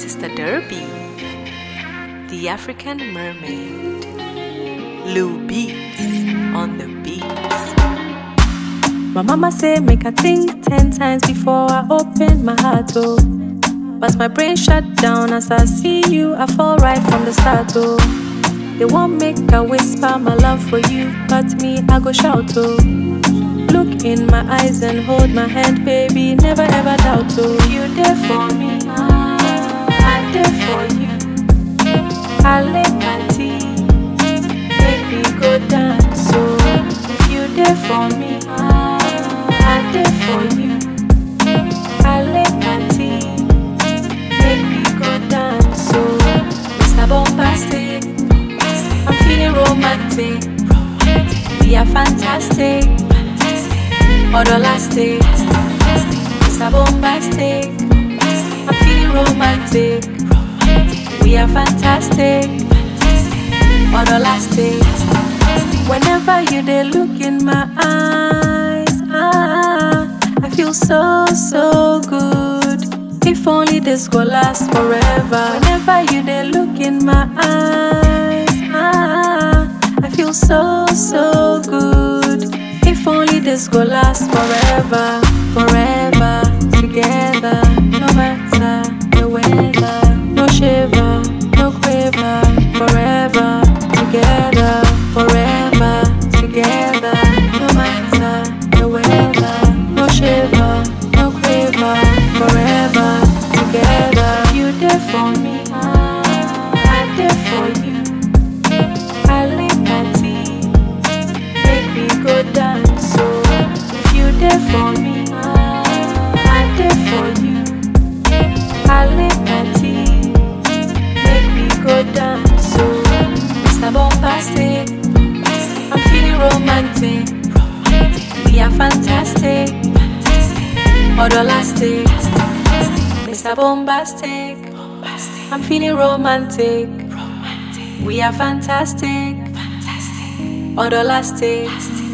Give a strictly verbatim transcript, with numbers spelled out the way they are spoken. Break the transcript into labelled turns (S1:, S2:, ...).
S1: Sister Derby, the African mermaid, Lou Beats on the beats.
S2: My mama say make I think ten times before I open my heart, oh. But my brain shut down as I see you, I fall right from the start, oh. They won't make I whisper my love for you, but me I go shout, oh. Look in my eyes and hold my hand, baby, never ever doubt, oh. If you there for me, I'm there for you. I lay my tea, make me go dance, so if you there for me, I'm there for you. I lay my tea, make me go dance, so Mister Bombastic, I'm feeling romantic. We are fantastic, autolastic, Mister Bombastic, I'm feeling romantic. We are fantastic, autolastic. Whenever you dey look in my eyes, ah, I feel so, so good. If only this will last forever. Whenever you dey look in my eyes, ah, I feel so, so good. If only this will last forever, forever, together, no matter the weather, no shiver, no quiver, forever, together, forever, together, no matter the weather, no shiver, no quiver, forever, together. You there for me, I'm there for you. I lay my tea, make me go dance, so if you there for me, I'm there for you. I lay my tea, make me go dance, so Mister Bombastic, I'm feeling romantic. We are fantastic, autolastic, Mister Bombastic, I'm feeling romantic. We are fantastic, autolastic.